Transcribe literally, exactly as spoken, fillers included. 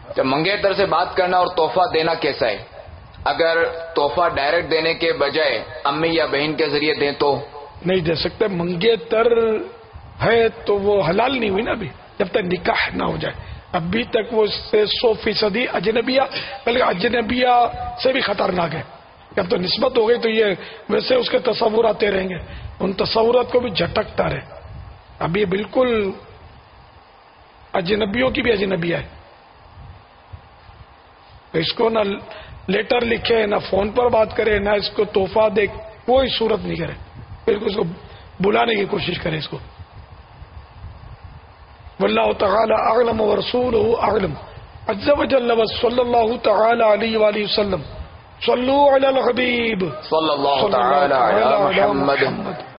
जब मंगेतर से बात करना और तोहफा देना कैसा है? अगर तोहफा डायरेक्ट देने के बजाय अम्मी या बहन के जरिए दें तो नहीं दे सकते। मंगेतर है तो वो हलाल नहीं हुई ना अभी, जब तक निकाह ना हो जाए। अभी तक वो से सौ फीसदी अजनबिया, बल्कि अजनबिया से भी खतरनाक है। जब तो निस्बत हो गई तो ये वैसे उसके तस्वुर आते रहेंगे, उन तस्वुरात को भी झटकता रहे। अब ये बिल्कुल अजनबियों की भी अजनबिया है। तो इसको ना लेटर लिखे, ना फोन पर बात करे, ना इसको तोहफा दे, कोई सूरत नहीं करे। बिल्कुल इसको बुलाने की कोशिश करे इसको। वल्लाहु तआला अअलम व रसूलुहु अअलम। अज़्ज़ा व जल्ल व सल्लल्लाहु तआला अलैहि व आलिहि वसल्लम। सल्लु अलल हबीब सल्लल्लाहु तआला अला मुहम्मद।